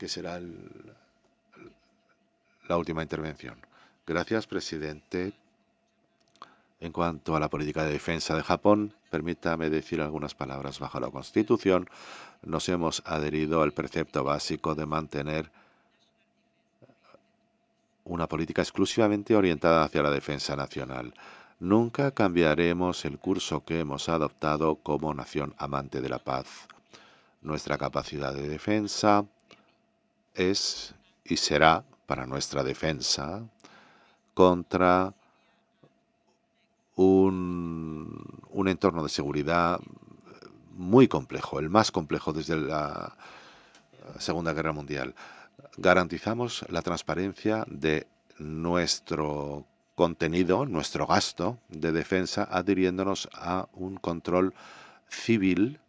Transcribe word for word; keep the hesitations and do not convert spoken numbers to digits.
que será el, la última intervención. Gracias, presidente. En cuanto a la política de defensa de Japón, permítame decir algunas palabras. Bajo la Constitución, nos hemos adherido al precepto básico de mantener una política exclusivamente orientada hacia la defensa nacional. Nunca cambiaremos el curso que hemos adoptado como nación amante de la paz. Nuestra capacidad de defensa es y será para nuestra defensa contra un, un entorno de seguridad muy complejo, el más complejo desde la Segunda Guerra Mundial. Garantizamos la transparencia de nuestro contenido, nuestro gasto de defensa, adhiriéndonos a un control civil